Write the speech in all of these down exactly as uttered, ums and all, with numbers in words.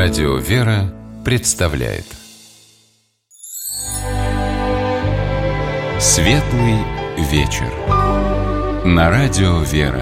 Радио «Вера» представляет Светлый вечер на Радио «Вера».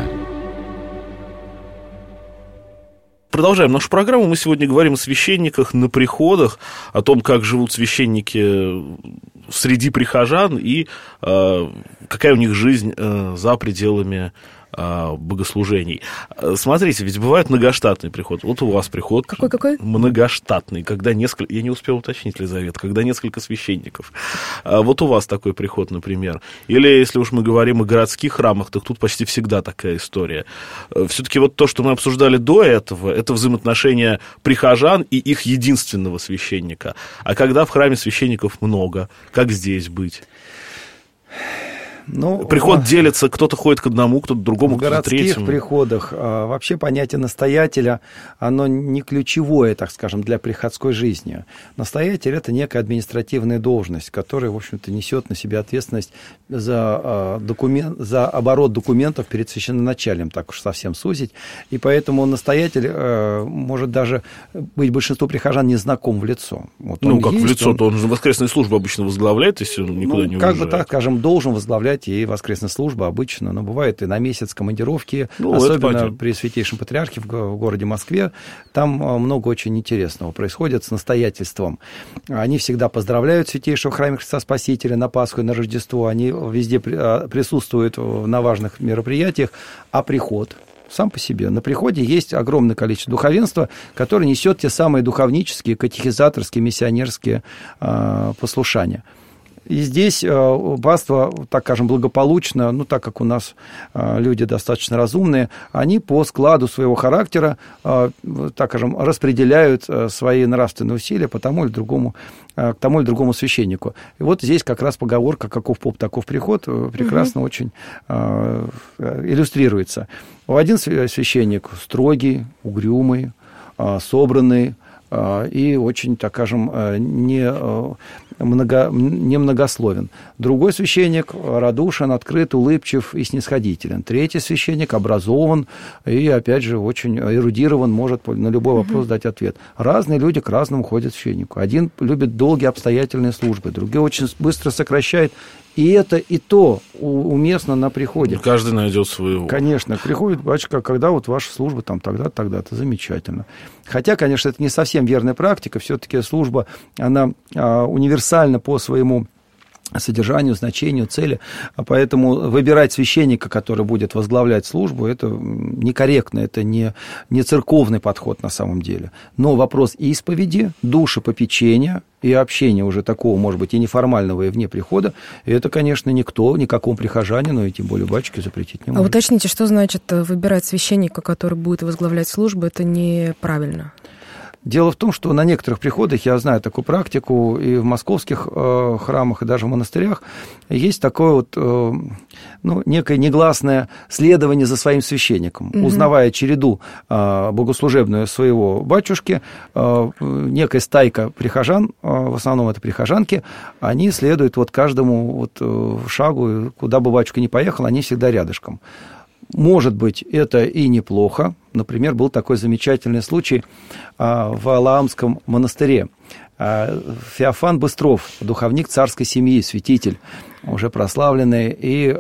Продолжаем нашу программу. Мы сегодня говорим о священниках на приходах, о том, как живут священники среди прихожан и э, какая у них жизнь э, за пределами э, богослужений. Смотрите, ведь бывает многоштатный приход. Вот у вас приход. Какой-какой? Многоштатный, когда несколько... Я не успел уточнить, Лизавета, когда несколько священников. А вот у вас такой приход, например. Или, если уж мы говорим о городских храмах, то тут почти всегда такая история. Все-таки вот то, что мы обсуждали до этого, это взаимоотношения прихожан и их единственного священника. А когда в храме священников много, как здесь быть? Ну, Приход делится, кто-то ходит к одному, кто-то к другому, кто-то к третьему. В городских приходах а, вообще понятие настоятеля, оно не ключевое, так скажем, для приходской жизни. Настоятель – это некая административная должность, которая, в общем-то, несет на себя ответственность за, а, документ, за оборот документов перед священноначалием, так уж совсем сузить. И поэтому настоятель а, может даже быть большинству прихожан не знаком в лицо. Вот ну, как есть, в лицо, он... то он же воскресную службу обычно возглавляет, если он никуда ну, не как уезжает. бы так, скажем, должен возглавлять и воскресная служба обычно, но бывает и на месяц командировки, ну, особенно при Святейшем Патриархе в городе Москве. Там много очень интересного происходит с настоятельством. Они всегда поздравляют Святейшего в храме Христа Спасителя на Пасху и на Рождество. Они везде присутствуют на важных мероприятиях. А приход сам по себе. На приходе есть огромное количество духовенства, которое несет те самые духовнические, катехизаторские, миссионерские э, послушания. И здесь э, паства, так скажем, благополучно, ну, так как у нас э, люди достаточно разумные, они по складу своего характера, э, так скажем, распределяют э, свои нравственные усилия по тому или другому, э, к тому или другому священнику. И вот здесь как раз поговорка «каков поп, таков приход» э, прекрасно угу. очень э, иллюстрируется. Один священник строгий, угрюмый, э, собранный, и очень, так скажем, не, много, не многословен. Другой священник радушен, открыт, улыбчив и снисходителен. Третий священник образован и, опять же, очень эрудирован, может на любой вопрос угу. дать ответ. Разные люди к разному ходят к священнику. Один любит долгие обстоятельные службы, другой очень быстро сокращает. И это, и то уместно на приходе. Каждый найдет своего. Конечно. Приходит, батюшка, когда вот ваша служба там тогда-то, тогда-то. Замечательно. Хотя, конечно, это не совсем верная практика. Все-таки служба, она а, универсальна по своему содержанию, значению, цели. Поэтому выбирать священника, который будет возглавлять службу, это некорректно, это не, не церковный подход на самом деле. Но вопрос исповеди, душепопечения и общения уже такого, может быть, и неформального, и вне прихода, это, конечно, никто, никакому прихожанину, и тем более батюшке запретить не может. А уточните, что значит выбирать священника, который будет возглавлять службу, это неправильно? Дело в том, что на некоторых приходах, я знаю такую практику, и в московских э, храмах, и даже в монастырях, есть такое вот, э, ну, некое негласное следование за своим священником. Угу. Узнавая череду э, богослужебную своего батюшки, э, некая стайка прихожан, э, в основном это прихожанки, они следуют вот каждому вот, э, шагу, куда бы батюшка ни поехал, они всегда рядышком. Может быть, это и неплохо. Например, был такой замечательный случай в Валаамском монастыре. Феофан Быстров, духовник царской семьи, святитель, уже прославленный, и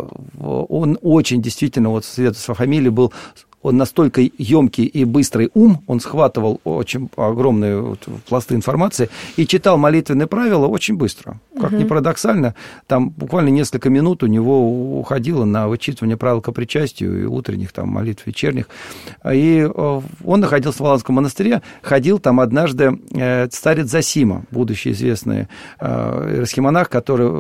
он очень действительно, вот свидетельство фамилии был, он настолько емкий и быстрый ум, он схватывал очень огромные вот пласты информации и читал молитвенные правила очень быстро. Как ни парадоксально, там буквально несколько минут у него уходило на вычитывание правил ко причастию и утренних там молитв, вечерних. И он находился в Валаамском монастыре, ходил там однажды старец Зосима, будущий известный иеросхимонах, который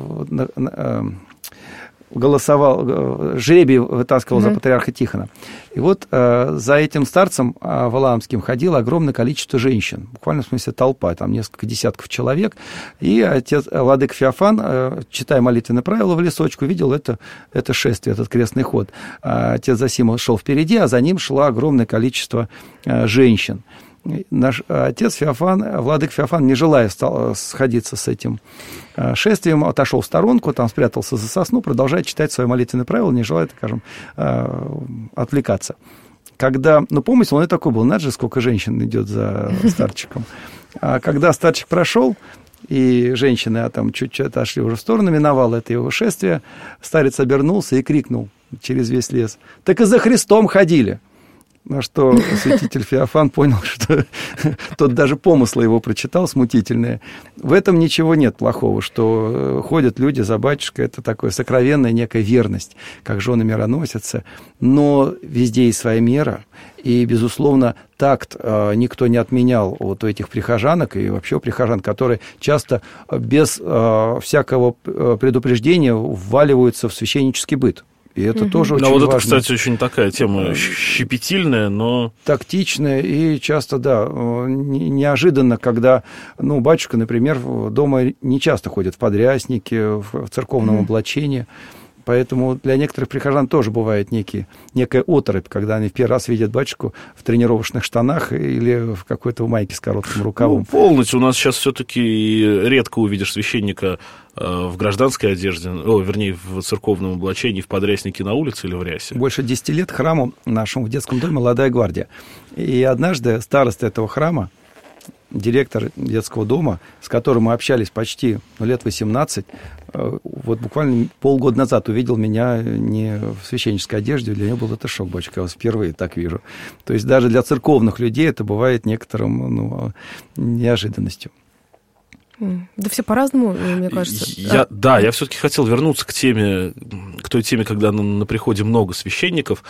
голосовал, жребий вытаскивал mm-hmm. за патриарха Тихона. И вот э, за этим старцем э, валаамским ходило огромное количество женщин, буквально в смысле толпа, там несколько десятков человек. И отец владыка Феофан, э, читая молитвенные правила в лесочку, видел это, это шествие, этот крестный ход. А отец Зосима шел впереди, а за ним шло огромное количество э, женщин. Наш отец Феофан, владыка Феофан, не желая стал сходиться с этим шествием, отошел в сторонку, там спрятался за сосну, продолжает читать свои молитвенные правила, не желая, скажем, отвлекаться. когда, ну, помните, он и такой был, надо же, сколько женщин идет за старчиком. А когда старчик прошел, и женщины а там чуть-чуть отошли уже в сторону, миновало это его шествие, старец обернулся и крикнул через весь лес: «Так и за Христом ходили!» На что святитель Феофан понял, что тот даже помыслы его прочитал смутительные. В этом ничего нет плохого, что ходят люди за батюшкой, это такая сокровенная некая верность, как жены мироносицы, но везде есть своя мера, и, безусловно, такт э, никто не отменял вот у этих прихожанок и вообще у прихожан, которые часто без э, всякого предупреждения вваливаются в священнический быт. И это угу. тоже очень важно. Ну, вот это, кстати, очень такая тема щепетильная, но... Тактичная и часто, да, неожиданно, когда, ну, батюшка, например, дома не часто ходит в подряснике, в церковном угу. облачении. Поэтому для некоторых прихожан тоже бывает некий, некая оторопь, когда они в первый раз видят батюшку в тренировочных штанах или в какой-то майке с коротким рукавом. Ну, полностью. У нас сейчас все-таки редко увидишь священника в гражданской одежде, о, вернее, в церковном облачении, в подряснике на улице или в рясе. Больше десяти лет храму нашему в детском доме «Молодая гвардия». И однажды староста этого храма, директор детского дома, с которым мы общались почти ну, лет восемнадцать, вот буквально полгода назад увидел меня не в священнической одежде, для него был это шок, батюшка, я вас впервые так вижу. То есть даже для церковных людей это бывает некоторым ну, неожиданностью. Да все по-разному, мне кажется. Я, да, я все-таки хотел вернуться к теме, к той теме, когда на, на приходе много священников.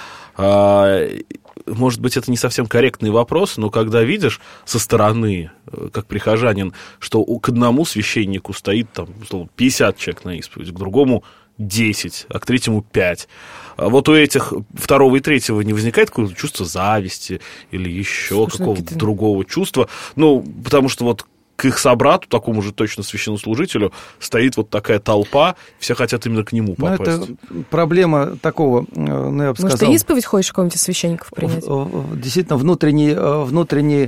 А, может быть, это не совсем корректный вопрос, но когда видишь со стороны, как прихожанин, что к одному священнику стоит там, пятьдесят человек на исповедь, к другому десять, а к третьему пять. А вот у этих второго и третьего не возникает какое-то чувство зависти или еще какого-то другого чувства? Ну, потому что вот к их собрату, такому же точно священнослужителю, стоит вот такая толпа, все хотят именно к нему попасть. Но это проблема такого, ну, я бы сказал... Может, ты исповедь хочешь какого-нибудь из священников принять? Действительно, внутренней, внутренней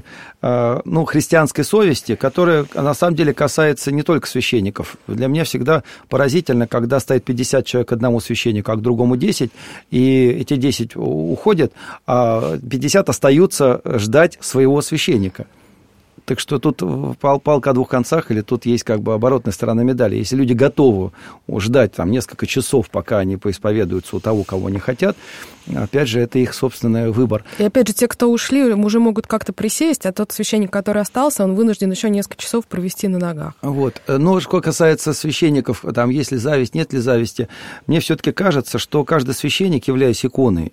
ну, христианской совести, которая, на самом деле, касается не только священников. Для меня всегда поразительно, когда стоит пятьдесят человек к одному священнику, а к другому десять, и эти десять уходят, а пятьдесят остаются ждать своего священника. Так что тут пал, палка о двух концах, или тут есть как бы оборотная сторона медали. Если люди готовы ждать там несколько часов, пока они поисповедуются у того, кого они хотят, опять же, это их собственный выбор. И опять же, те, кто ушли, уже могут как-то присесть, а тот священник, который остался, он вынужден еще несколько часов провести на ногах. Вот. Но что касается священников, там, есть ли зависть, нет ли зависти, мне все-таки кажется, что каждый священник, являясь иконой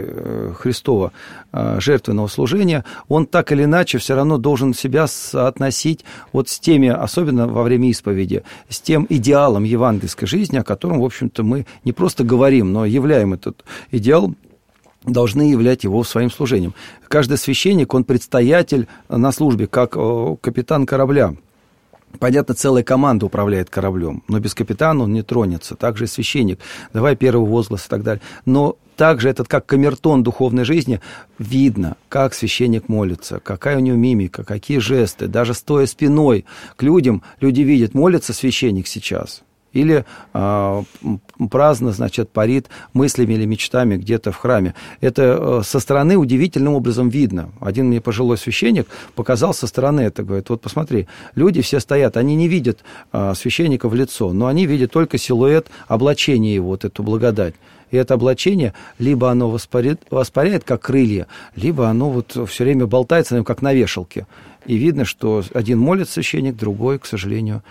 Христова жертвенного служения, он так или иначе все равно должен себя соотносить вот с теми, особенно во время исповеди, с тем идеалом евангельской жизни, о котором, в общем-то, мы не просто говорим, но являем этот идеал, должны являть его своим служением. Каждый священник, он предстоятель на службе, как капитан корабля. Понятно, целая команда управляет кораблем, но без капитана он не тронется. Также и священник. Давай первый возглас и так далее. Но также этот, как камертон духовной жизни, видно, как священник молится, какая у него мимика, какие жесты. Даже стоя спиной к людям, люди видят, молится священник сейчас. Или э, праздно, значит, парит мыслями или мечтами где-то в храме. Это э, со стороны удивительным образом видно. Один мне пожилой священник показал со стороны это. Говорит, вот посмотри, люди все стоят, они не видят э, священника в лицо, но они видят только силуэт облачения его, вот эту благодать. И это облачение, либо оно воспаряет, воспаряет как крылья, либо оно вот все время болтается, как на вешалке. И видно, что один молится священник, другой, к сожалению,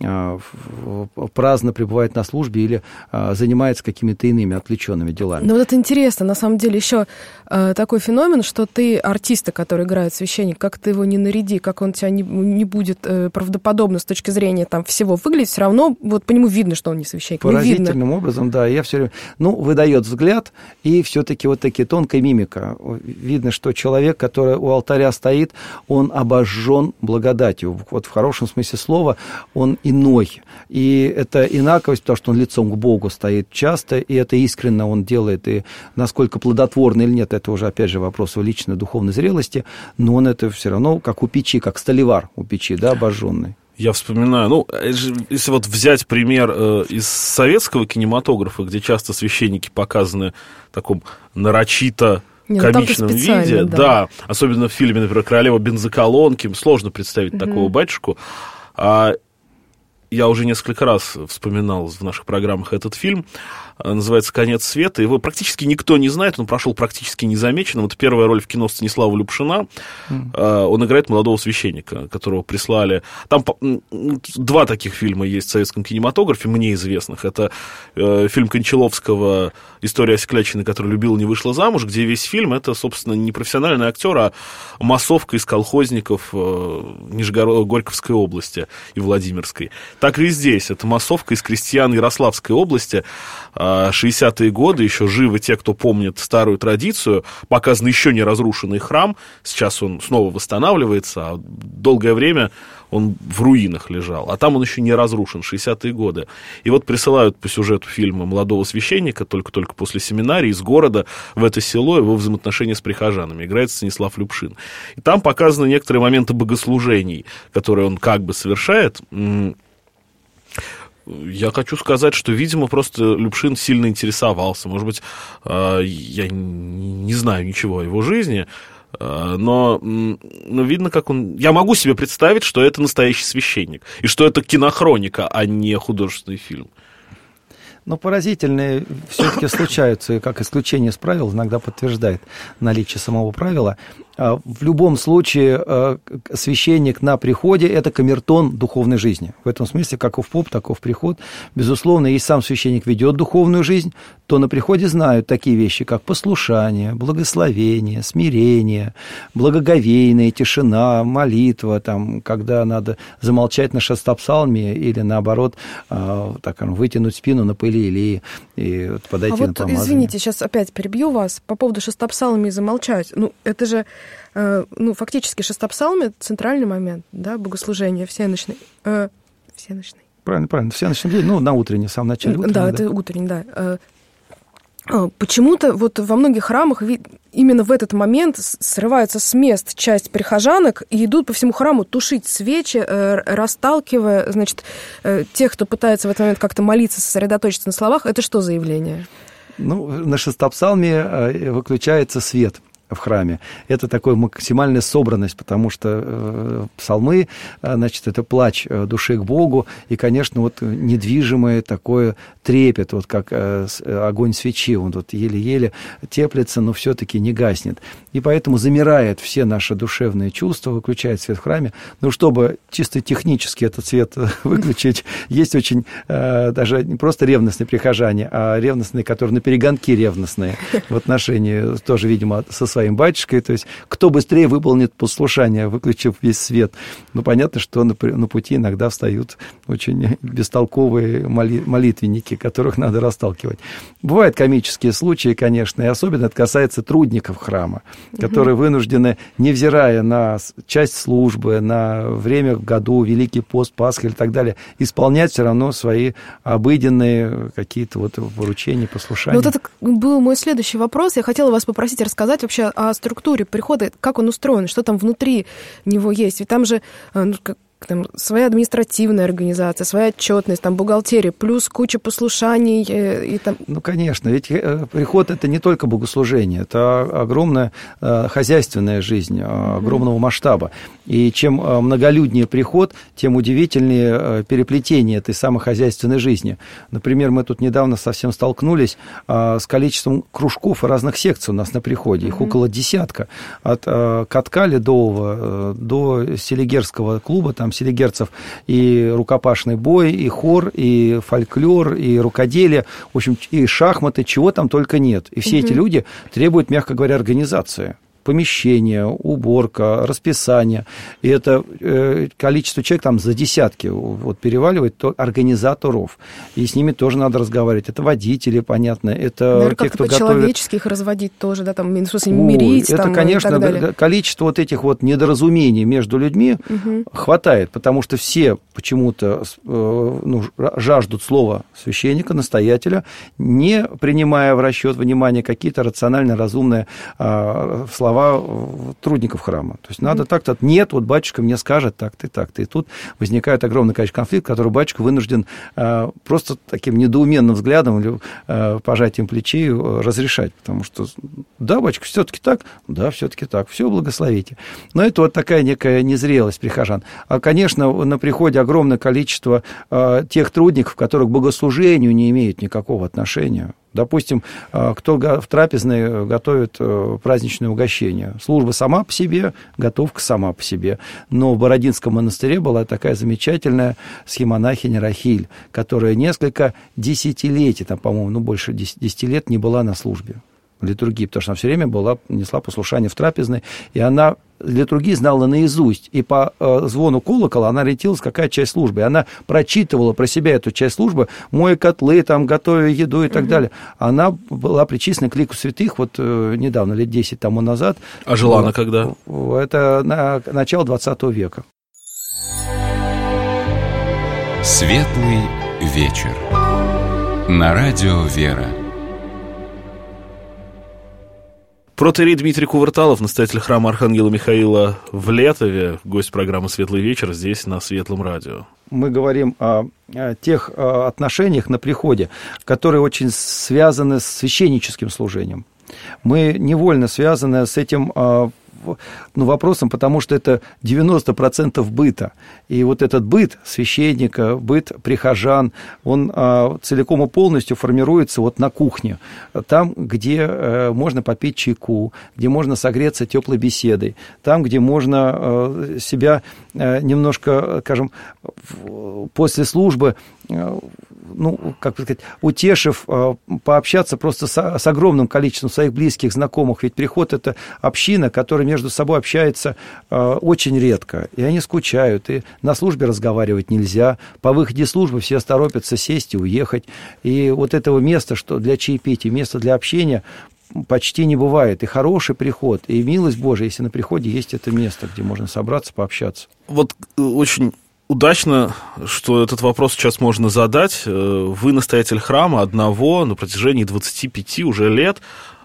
праздно пребывает на службе или занимается какими-то иными отвлеченными делами. Ну вот это интересно, на самом деле, еще такой феномен, что ты артиста, который играет священник, как ты его не наряди, как он тебя не, не будет правдоподобно с точки зрения там всего выглядеть, все равно вот по нему видно, что он не священник. Поразительным образом, да, я все время, ну, выдает взгляд, и все-таки вот такие тонкая мимика. Видно, что человек, который у алтаря стоит, он обожжен благодатью. Вот в хорошем смысле слова, он иной. И это инаковость, потому что он лицом к Богу стоит часто, и это искренне он делает, и насколько плодотворно или нет, это уже, опять же, вопрос его личной духовной зрелости, но он это все равно как у печи, как столевар у печи, да, обожженный. Я вспоминаю, ну, если вот взять пример э, из советского кинематографа, где часто священники показаны в таком нарочито Не, комичном виде. Да. да, особенно в фильме, например, «Королева бензоколонки». Сложно представить угу. такого батюшку. А я уже несколько раз вспоминал в наших программах этот фильм. Называется «Конец света». Его практически никто не знает, он прошел практически незамеченным. Это первая роль в кино Станислава Любшина. Mm. Он играет молодого священника, которого прислали. Там два таких фильма есть в советском кинематографе, мне известных. Это фильм Кончаловского «История осеклячины, которая любила, не вышла замуж», где весь фильм — это, собственно, не профессиональный актер, а массовка из колхозников Нижегород... Горьковской области и Владимирской. Так и здесь. Это массовка из крестьян Ярославской области. шестидесятые годы, еще живы те, кто помнит старую традицию, показан еще не разрушенный храм, сейчас он снова восстанавливается, а долгое время он в руинах лежал, а там он еще не разрушен, шестидесятые годы. И вот присылают по сюжету фильма молодого священника, только-только после семинарии, из города в это село, его взаимоотношения с прихожанами. Играет Станислав Любшин. И там показаны некоторые моменты богослужений, которые он как бы совершает. Я хочу сказать, что, видимо, просто Любшин сильно интересовался. Может быть, я не знаю ничего о его жизни, но, но видно, как он... Я могу себе представить, что это настоящий священник, и что это кинохроника, а не художественный фильм. Но поразительные все-таки случаются, и как исключение из правил иногда подтверждает наличие самого правила. В любом случае священник на приходе – это камертон духовной жизни. В этом смысле, каков поп, таков приход. Безусловно, если сам священник ведет духовную жизнь, то на приходе знают такие вещи, как послушание, благословение, смирение, благоговейная тишина, молитва, там, когда надо замолчать на шестопсалме или, наоборот, так, вытянуть спину на пыли или и подойти а на вот, помазание. Извините, сейчас опять перебью вас по поводу шестопсалми и замолчать. Ну, это же... Ну, фактически шестопсалми — центральный момент, да, богослужения всеночной. Э, всеночной. Правильно, правильно. Всеночный день, ну, на утренний, в самом начале утренней. Да, да, это утренний, да. Почему-то вот во многих храмах именно в этот момент срываются с мест часть прихожанок и идут по всему храму тушить свечи, расталкивая, значит, тех, кто пытается в этот момент как-то молиться, сосредоточиться на словах. Это что за явление? Ну, на шестопсалме выключается свет в храме. Это такая максимальная собранность, потому что э, псалмы, значит, это плач души к Богу, и, конечно, вот недвижимое такое трепет, вот как э, огонь свечи, он вот еле-еле теплится, но все-таки не гаснет. И поэтому замирает все наши душевные чувства, выключает свет в храме. Ну, чтобы чисто технически этот свет выключить, есть очень э, даже не просто ревностные прихожане, а ревностные, которые на перегонки ревностные в отношении тоже, видимо, со своей батюшкой, то есть кто быстрее выполнит послушание, выключив весь свет. Ну, понятно, что на, на пути иногда встают очень бестолковые моли, молитвенники, которых надо расталкивать. Бывают комические случаи, конечно, и особенно это касается трудников храма, которые угу. вынуждены, невзирая на часть службы, на время в году, Великий пост, Пасха и так далее, исполнять все равно свои обыденные какие-то вот поручения, послушания. Ну, вот это был мой следующий вопрос. Я хотела вас попросить рассказать вообще о структуре прихода, как он устроен, что там внутри него есть. Ведь там же ну, как, там, своя административная организация, своя отчетность, там бухгалтерия, плюс куча послушаний. И, и там... Ну, конечно, ведь приход – это не только богослужение, это огромная э, хозяйственная жизнь, э, огромного mm-hmm. масштаба. И чем многолюднее приход, тем удивительнее э, переплетение этой самой хозяйственной жизни. Например, мы тут недавно совсем столкнулись э, с количеством кружков и разных секций у нас на приходе. Их mm-hmm. около десятка. От э, катка ледового э, до селигерского клуба, там селигерцев и рукопашный бой, и хор, и фольклор, и рукоделие, в общем, и шахматы, чего там только нет. И все mm-hmm. эти люди требуют, мягко говоря, организации. Помещение, уборка, расписание. И это э, количество человек там за десятки вот, переваливает, то организаторов. И с ними тоже надо разговаривать. Это водители, понятно. Это наверное, те, кто готовит... по-человечески их разводить тоже, да, там, в смысле, мирить. Это, там, конечно, и так далее. Количество вот этих вот недоразумений между людьми угу. хватает, потому что все почему-то э, ну, жаждут слова священника, настоятеля, не принимая в расчет, внимание какие-то рационально разумные э, слова слова трудников храма. То есть надо так-то, нет, вот батюшка мне скажет так-то и так-то. И тут возникает огромное количество конфликтов, который батюшка вынужден э, просто таким недоуменным взглядом или э, пожатием плечей разрешать. Потому что, да, батюшка, все-таки так, да, все-таки так, все благословите. Но это вот такая некая незрелость прихожан. А, конечно, на приходе огромное количество э, тех трудников, которые к богослужению не имеют никакого отношения. Допустим, кто в трапезной готовит праздничное угощение. Служба сама по себе, готовка сама по себе. Но в Бородинском монастыре была такая замечательная схемонахиня Рахиль, которая несколько десятилетий, там, по-моему, ну, больше десяти лет не была на службе литургии, потому что она все время была, несла послушание в трапезной, и она литургии знала наизусть, и по э, звону колокола она ориентировалась, какая часть службы, и она прочитывала про себя эту часть службы, моя котлы, там, готовя еду и так угу. далее. Она была причислена к лику святых вот э, недавно, лет десять тому назад. А жила она когда? Это на, начало двадцатого века. Светлый вечер. На радио «Вера». Протоиерей Дмитрий Кувырталов, настоятель храма Архангела Михаила в Летове, гость программы «Светлый вечер» здесь, на Светлом радио. Мы говорим о, о тех о отношениях на приходе, которые очень связаны с священническим служением. Мы невольно связаны с этим ну, вопросом, потому что это девяносто процентов быта. И вот этот быт священника, быт прихожан, он а, целиком и полностью формируется вот на кухне. Там, где а, можно попить чайку, где можно согреться теплой беседой, там, где можно а, себя а, немножко, скажем, после службы, а, ну, как сказать, утешив, а, пообщаться просто с, с огромным количеством своих близких, знакомых. Ведь приход – это община, которая между собой общается э, очень редко, и они скучают, и на службе разговаривать нельзя, по выходе службы все торопятся сесть и уехать, и вот этого места, что для чаепития, места для общения почти не бывает, и хороший приход, и милость Божия, если на приходе есть это место, где можно собраться, пообщаться. Вот очень удачно, что этот вопрос сейчас можно задать. Вы настоятель храма одного на протяжении двадцати пяти уже лет.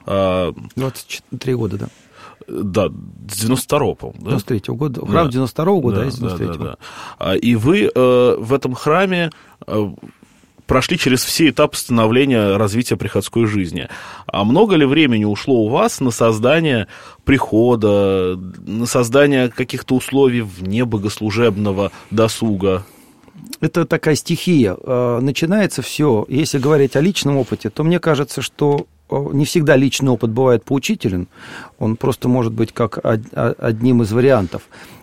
двадцать три года, да. Да, с девяносто второго, по-моему, да? девяносто третьего года. Храм да. девяносто второго года, да, а с девяносто третьего. Да, да, да. И вы э, в этом храме э, прошли через все этапы становления, развития приходской жизни. А много ли времени ушло у вас на создание прихода, на создание каких-то условий вне богослужебного досуга? Это такая стихия. Начинается все, если говорить о личном опыте, то мне кажется, что не всегда личный опыт бывает поучителен, он просто может быть как одним из вариантов.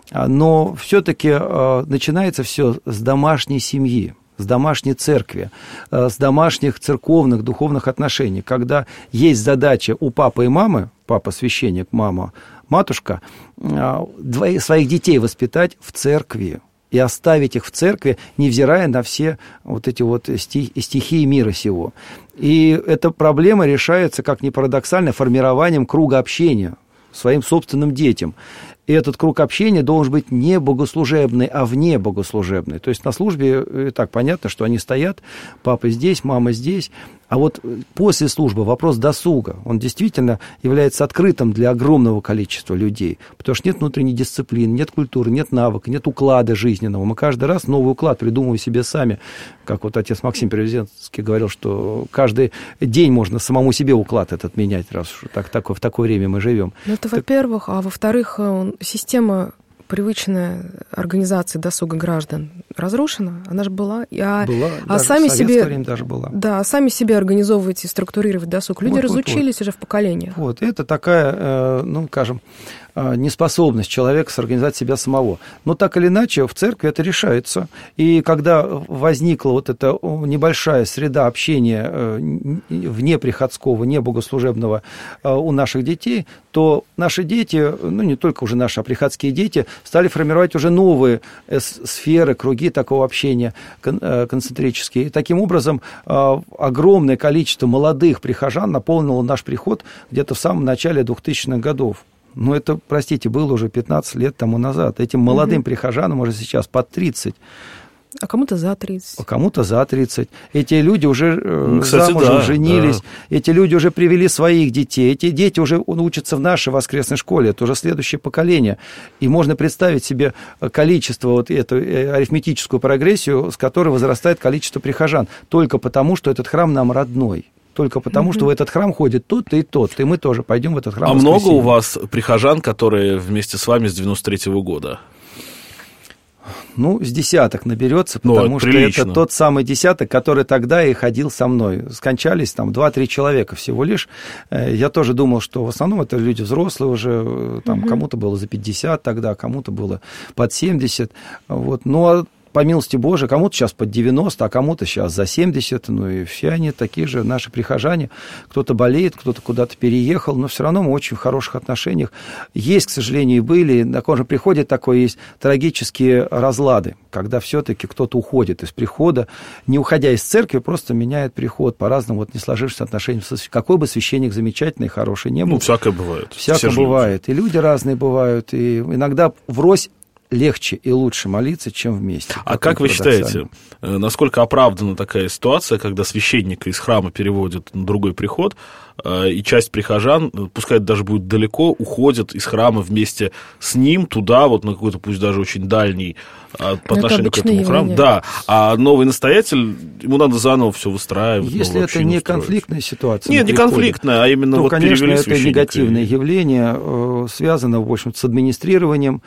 Но все-таки начинается все с домашней семьи, с домашней церкви, с домашних церковных, духовных отношений, когда есть задача у папы и мамы, папа священник, мама матушка, своих детей воспитать в церкви и оставить их в церкви, невзирая на все вот эти вот стихии мира сего. И эта проблема решается, как ни парадоксально, формированием круга общения своим собственным детям. И этот круг общения должен быть не богослужебный, а вне богослужебный. То есть на службе и так понятно, что они стоят, папа здесь, мама здесь. А вот после службы вопрос досуга, он действительно является открытым для огромного количества людей. Потому что нет внутренней дисциплины, нет культуры, нет навыка, нет уклада жизненного. Мы каждый раз новый уклад придумываем себе сами. Как вот отец Максим Перевезенский говорил, что каждый день можно самому себе уклад этот менять, раз уж так, так, в такое время мы живем. Ну, это так... во-первых, а во-вторых, система привычная организации досуга граждан разрушена, она же была, а, была а сами себе, время даже была. Да, сами себе организовывать и структурировать досуг. Люди вот, разучились вот, вот. уже в поколениях. Вот, это такая, ну, скажем, неспособность человека сорганизовать себя самого. Но так или иначе в церкви это решается. И когда возникла вот эта небольшая среда общения вне приходского, не богослужебного у наших детей, то наши дети, ну не только уже наши, а приходские дети, стали формировать уже новые сферы, круги такого общения концентрические. И таким образом огромное количество молодых прихожан наполнило наш приход где-то в самом начале двухтысячных годов. Но это, простите, было уже пятнадцать лет тому назад. Этим молодым mm-hmm. прихожанам уже сейчас под тридцать. А кому-то за тридцать. А кому-то за тридцать. Эти люди уже ну, кстати, замужем, да, женились. Да. Эти люди уже привели своих детей. Эти дети уже учатся в нашей воскресной школе. Это уже следующее поколение. И можно представить себе количество, вот эту арифметическую прогрессию, с которой возрастает количество прихожан. Только потому, что этот храм нам родной. Только потому, mm-hmm. что в этот храм ходит тот-то и тот. И мы тоже пойдем в этот храм. А много у вас прихожан, которые вместе с вами с девяносто третьего года? Ну, с десяток наберется, потому ну, что прилично. Это тот самый десяток, который тогда и ходил со мной. Скончались там два-три человека всего лишь. Я тоже думал, что в основном это люди взрослые уже, там угу. кому-то было за пятьдесят тогда, кому-то было под семьдесят. Вот. Ну, а по милости Божией, кому-то сейчас под девяносто, а кому-то сейчас за семьдесят, ну и все они такие же наши прихожане. Кто-то болеет, кто-то куда-то переехал, но все равно мы очень в хороших отношениях. Есть, к сожалению, и были, на ком же приходит такое, есть трагические разлады, когда все-таки кто-то уходит из прихода, не уходя из церкви, просто меняет приход по-разному, вот не сложившись отношениям. Какой бы священник замечательный, хороший не был. Ну, всякое бывает. Всякое бывает. Люди. И люди разные бывают, и иногда врозь легче и лучше молиться, чем вместе. А как вы считаете, насколько оправдана такая ситуация, когда священника из храма переводят на другой приход, и часть прихожан, пускай это даже будет далеко, уходят из храма вместе с ним туда, вот на какой-то, пусть даже очень дальний по отношению к этому храму. Да, а новый настоятель, ему надо заново все выстраивать. Если это не конфликтная ситуация. Нет, не конфликтная, а именно то, вот конечно, перевели это негативное и... явление, связано, в общем, с администрированием,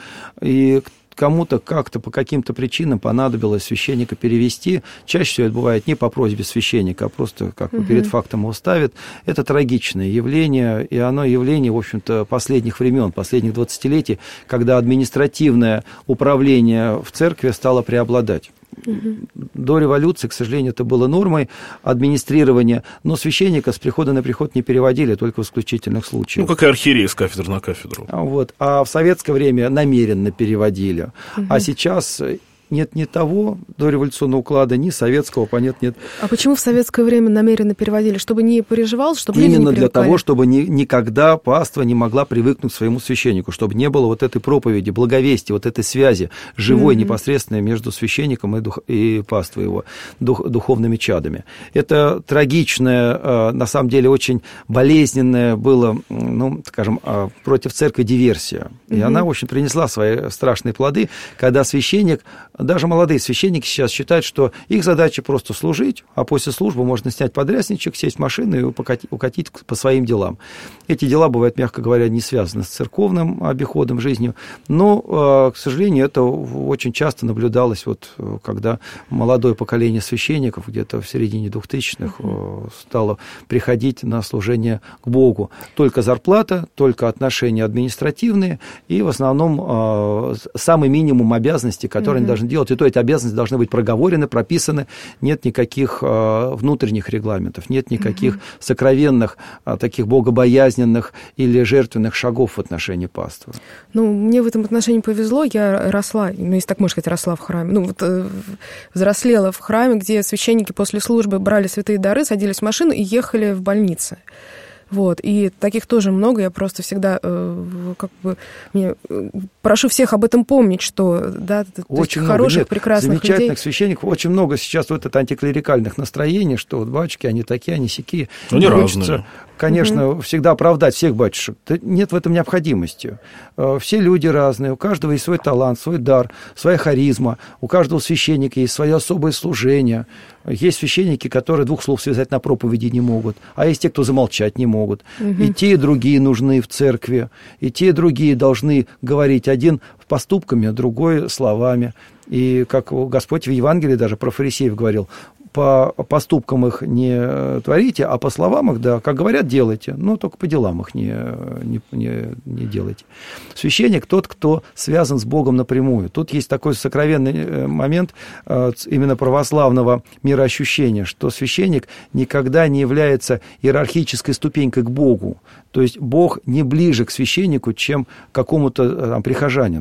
и кому-то как-то по каким-то причинам понадобилось священника перевести. Чаще всего это бывает не по просьбе священника, а просто как бы угу. перед фактом его ставят. Это трагичное явление, и оно явление, в общем-то, последних времен, последних двадцатилетий, когда административное управление в церкви стало преобладать. Угу. До революции, к сожалению, это было нормой администрирования, но священника с прихода на приход не переводили, только в исключительных случаях. Ну, как и архиерей с кафедры на кафедру. Вот. А в советское время намеренно переводили. Угу. А сейчас нет ни того дореволюционного уклада, ни советского, понятно, нет. А почему в советское время намеренно переводили? Чтобы не переживал, чтобы люди не Именно привыкали? для того, чтобы ни, никогда паства не могла привыкнуть к своему священнику, чтобы не было вот этой проповеди, благовестия, вот этой связи живой, mm-hmm. непосредственной между священником и, дух, и паствой его, дух, духовными чадами. Это трагичное, на самом деле очень болезненное было, ну, скажем, против церкви диверсия. И mm-hmm. она, в общем, принесла свои страшные плоды, когда священник, даже молодые священники сейчас считают, что их задача просто служить, а после службы можно снять подрясничек, сесть в машину и укатить, укатить по своим делам. Эти дела бывают, мягко говоря, не связаны с церковным обиходом, жизнью, но, к сожалению, это очень часто наблюдалось, вот, когда молодое поколение священников где-то в середине двухтысячных стало приходить на служение к Богу. Только зарплата, только отношения административные и в основном самый минимум обязанностей, которые mm-hmm. они должны делать, и то эти обязанности должны быть проговорены, прописаны, нет никаких э, внутренних регламентов, нет никаких угу. сокровенных, э, таких богобоязненных или жертвенных шагов в отношении паствы. Ну, мне в этом отношении повезло, я росла, ну, если так можно сказать, росла в храме, ну, вот э, взрослела в храме, где священники после службы брали святые дары, садились в машину и ехали в больницы. Вот, и таких тоже много, я просто всегда э, как бы мне, э, прошу всех об этом помнить, что, да, очень хороших, много, нет, прекрасных замечательных людей. Священников, очень много сейчас вот это антиклерикальных настроений, что вот батюшки, они такие, они сякие. Они разные. Конечно, угу. всегда оправдать всех батюшек. Нет в этом необходимости. Все люди разные, у каждого есть свой талант, свой дар, своя харизма, у каждого священника есть свое особое служение. Есть священники, которые двух слов связать на проповеди не могут, а есть те, кто замолчать не могут. Угу. И те, и другие нужны в церкви, и те, и другие должны говорить один поступками, а другой словами. И как Господь в Евангелии даже про фарисеев говорил, по поступкам их не творите, а по словам их, да, как говорят, делайте, но только по делам их не, не, не, не делайте. Священник тот, кто связан с Богом напрямую. Тут есть такой сокровенный момент именно православного мироощущения, что священник никогда не является иерархической ступенькой к Богу. То есть Бог не ближе к священнику, чем к какому-то там, прихожанину.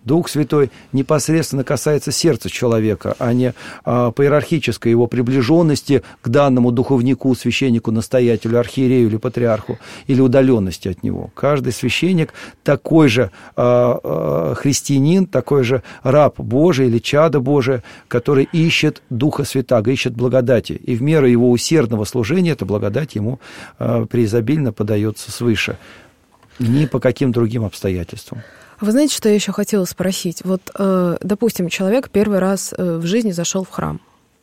Дух Святой непосредственно касается сердца человека, а не а, по иерархической его приближенности к данному духовнику, священнику, настоятелю, архиерею или патриарху, или удаленности от него. Каждый священник такой же а, а, христианин, такой же раб Божий или чадо Божие, который ищет Духа Святаго, ищет благодати. И в меру его усердного служения эта благодать ему а, преизобильно подается свыше. Ни по каким другим обстоятельствам. Вы знаете, что я еще хотела спросить? Вот, э, допустим, человек первый раз э, в жизни зашел в храм.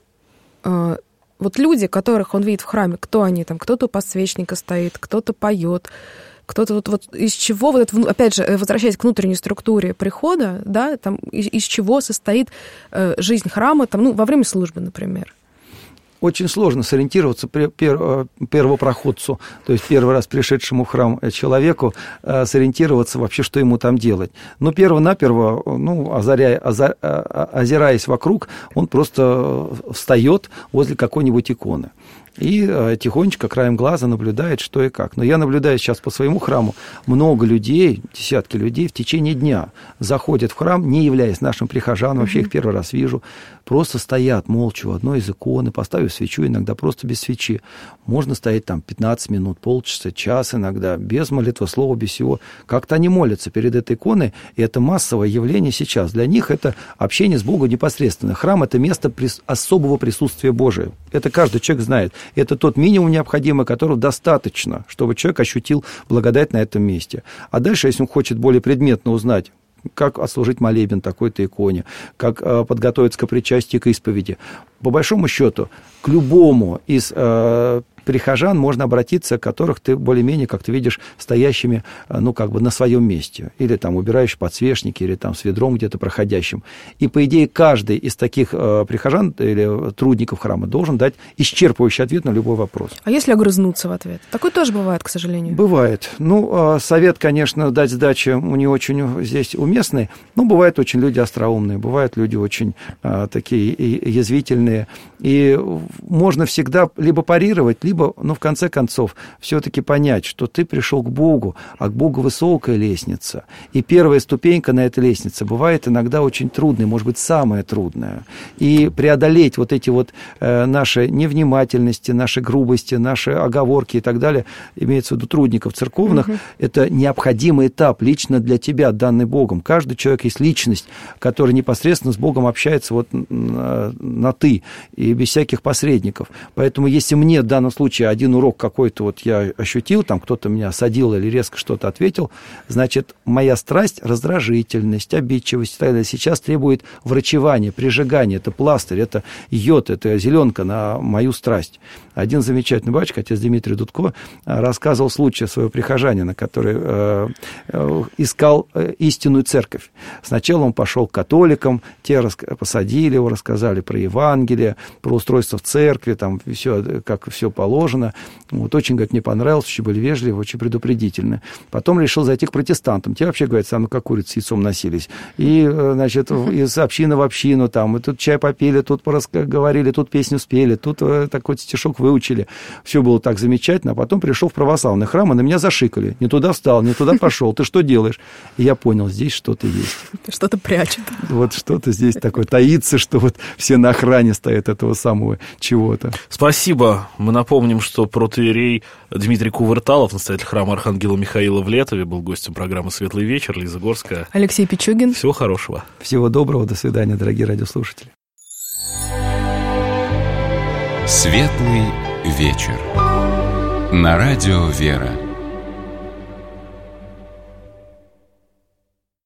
Э, вот люди, которых он видит в храме, кто они там? Кто-то у подсвечника стоит, кто-то поет, кто-то вот, вот из чего, вот это, опять же, возвращаясь к внутренней структуре прихода, да, там, из, из чего состоит э, жизнь храма, там, ну, во время службы, например? Очень сложно сориентироваться первопроходцу, то есть первый раз пришедшему в храм человеку, сориентироваться вообще, что ему там делать. Но перво-наперво, ну, озаряя, оза, озираясь вокруг, он просто встает возле какой-нибудь иконы. И тихонечко, краем глаза наблюдает, что и как. Но я наблюдаю сейчас по своему храму, много людей, десятки людей в течение дня заходят в храм, не являясь нашим прихожанам, вообще их первый раз вижу, просто стоят молча у одной из иконы, поставив свечу, иногда просто без свечи. Можно стоять там пятнадцать минут, полчаса, час иногда, без молитвослова, без всего. Как-то они молятся перед этой иконой, и это массовое явление сейчас. Для них это общение с Богом непосредственно. Храм – это место особого присутствия Божия. Это каждый человек знает. Это тот минимум необходимый, которого достаточно, чтобы человек ощутил благодать на этом месте. А дальше, если он хочет более предметно узнать, как отслужить молебен такой-то иконе, как э, подготовиться к причастию, к исповеди, по большому счету, к любому из э, прихожан можно обратиться, которых ты более-менее, как ты видишь, стоящими, ну, как бы на своем месте. Или там убираешь подсвечники, или там с ведром где-то проходящим. И, по идее, каждый из таких э, прихожан или трудников храма должен дать исчерпывающий ответ на любой вопрос. А если огрызнуться в ответ? Такое тоже бывает, к сожалению. Бывает. Ну, э, совет, конечно, дать сдачи не очень здесь уместный, но бывают очень люди остроумные, бывают люди очень э, такие язвительные. И можно всегда либо парировать, либо Либо, ну, в конце концов, все-таки понять, что ты пришел к Богу, а к Богу высокая лестница. И первая ступенька на этой лестнице бывает иногда очень трудной, может быть, самая трудная. И преодолеть вот эти вот э, наши невнимательности, наши грубости, наши оговорки и так далее, имеется в виду трудников церковных, угу. Это необходимый этап лично для тебя, данный Богом. Каждый человек есть личность, которая непосредственно с Богом общается вот на, на «ты» и без всяких посредников. Поэтому если мне в данном случае один урок какой-то вот я ощутил, там кто-то меня осадил или резко что-то ответил, значит, моя страсть, раздражительность, обидчивость и так далее сейчас требует врачевания, прижигания. Это пластырь, это йод, это зеленка на мою страсть. Один замечательный батюшка, отец Дмитрий Дудко, рассказывал случай своего прихожанина, который э, э, искал истинную церковь. Сначала он пошел к католикам, те рас... посадили его, рассказали про Евангелие, про устройство в церкви, там все, как все положено. Вот, очень, говорит, мне понравилось, очень были вежливы, очень предупредительны. Потом решил зайти к протестантам. Те вообще, говорят, сам как курицы с яйцом носились. И, значит, из общины в общину, там, и тут чай попили, тут говорили, тут песню спели, тут такой стишок выучили. Все было так замечательно. А потом пришел в православный храм, и на меня зашикали. Не туда встал, не туда пошел. Ты что делаешь? И я понял, здесь что-то есть. Что-то прячет. Вот что-то здесь такое таится, что вот все на охране стоят этого самого чего-то. Спасибо. Мы напомним, что протоиерей Дмитрий Кувырталов, настоятель храма Архангела Михаила в Летове, был гостем программы «Светлый вечер». Лиза Горская. Алексей Пичугин. Всего хорошего. Всего доброго. До свидания, дорогие радиослушатели. «Светлый вечер» на радио «Вера».